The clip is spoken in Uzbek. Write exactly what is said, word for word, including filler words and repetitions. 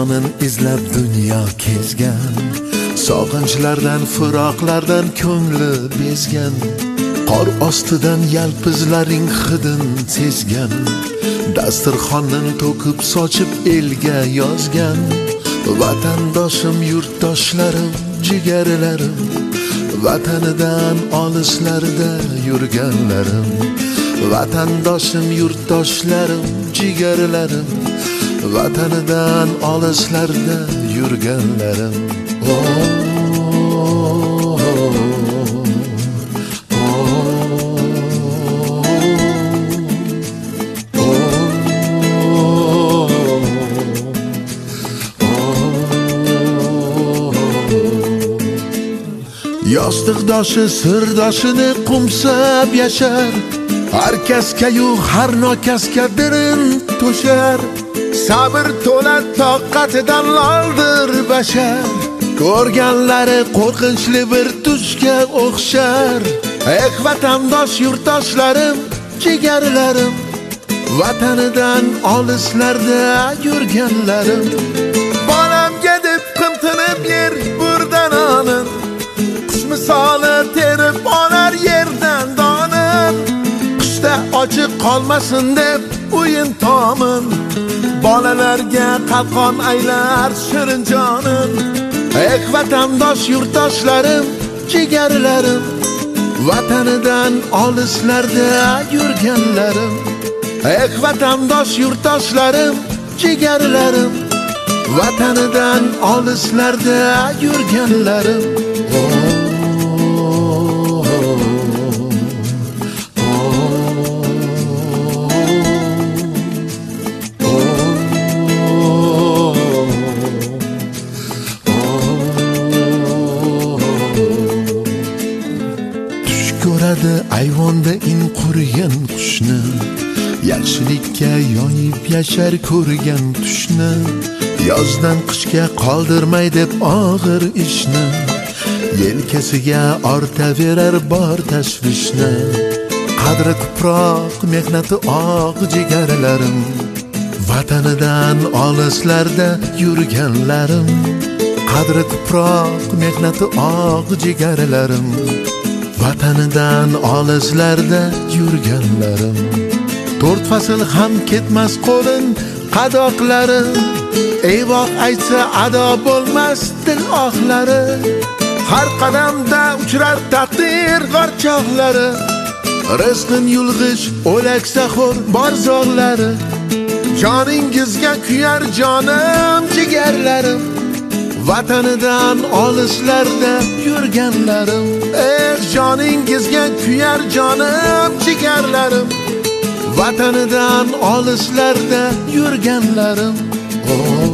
jonin izlab dunyo kezgan, sog'inchlardan firoqlardan ko'ngli bezgan, qor ostidan yalpizlaring hidin sezgan, dasturxondan to'kib sochib elga yozgan, vatandoshim yurtdoshlarim jigarlarim, vatanidan olislarda yurganlarim, vatandoshim yurtdoshlarim jigarlarim, vatanidan olislarda yurganlarim. Oh, oh, yostiqdoshi sirdoshini qumsab yashar, har kasga-yu har nokasga dirin to'shar, sabr to'la toqatidan loldir bashar, ko'rganlari qo'rqinchli bir tushga o'xshar. Ey vatandosh yurtdoshlarim jigarlarim, vatanidan olislarda yurganlarim, bolamga deb qimtinib yer burdanon, qush misoli terib olar yerdan donin, qishda ochiq qolmasin deb o'yin tomin, bolalarga qalqon aylar shirin jonin. Ey vatandosh yurtdoshlarim jigarlarim, vatanidan olislarda yurganlarim, ey vatandosh yurtdoshlarim jigarlarim, vatanidan olislarda yurganlarim. Oh, ko'radi ayvonda in qurgan qushni, yaxshilikka yoyib yashar ko'rgan tushni, yozdan qishga qoldirmay deb og'ir ishni, yelkasiga ortaverar bor tashvishni. Qadri ko'proq mehnati oq jigarlarim, vatanidan olislarda yurganlarim, qadri ko'proq mehnati oq jigarlarim, vatanidan olislarda yurganlarim. To'rt fasl ham ketmas qo'lin qadoqlari, eyvoh aytsa ado bo'lmas dil ohlari, har qadamda uchrar taqdir g'archoqlari, rizqin yulg'ish o'laksaxo'r bor zog'lari, joningizga kuyar jonim jigarlarim, vatanidan olislarda yurganlarim. Ey joningizga kuyar jonim jigarlarim, vatanidan olislarda yurganlarim. Oh.